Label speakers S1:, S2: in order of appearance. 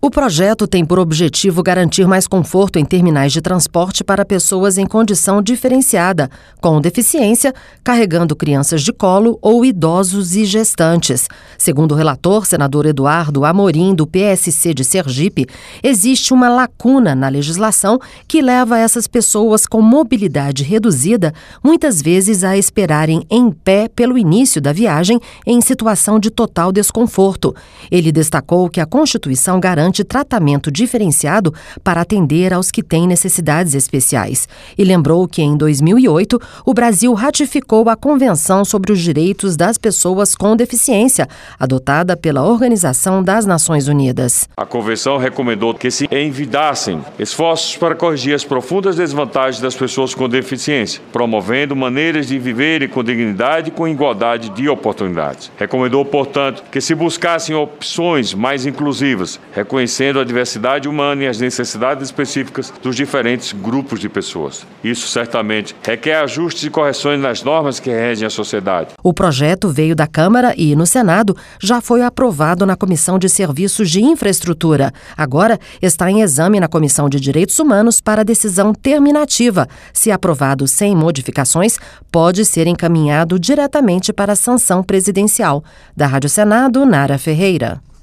S1: O projeto tem por objetivo garantir mais conforto em terminais de transporte para pessoas em condição diferenciada, com deficiência, carregando crianças de colo ou idosos e gestantes. Segundo o relator, senador Eduardo Amorim, do PSC de Sergipe, existe uma lacuna na legislação que leva essas pessoas com mobilidade reduzida muitas vezes a esperarem em pé pelo início da viagem em situação de total desconforto. Ele destacou que a Constituição garante tratamento diferenciado para atender aos que têm necessidades especiais. E lembrou que, em 2008, o Brasil ratificou a Convenção sobre os Direitos das Pessoas com Deficiência, adotada pela Organização das Nações Unidas.
S2: A Convenção recomendou que se envidassem esforços para corrigir as profundas desvantagens das pessoas com deficiência, promovendo maneiras de viverem com dignidade e com igualdade de oportunidades. Recomendou, portanto, que se buscassem opções mais inclusivas, reconhecendo a diversidade humana e as necessidades específicas dos diferentes grupos de pessoas. Isso certamente requer ajustes e correções nas normas que regem a sociedade.
S1: O projeto veio da Câmara e, no Senado, já foi aprovado na Comissão de Serviços de Infraestrutura. Agora está em exame na Comissão de Direitos Humanos para decisão terminativa. Se aprovado sem modificações, pode ser encaminhado diretamente para a sanção presidencial. Da Rádio Senado, Nara Ferreira.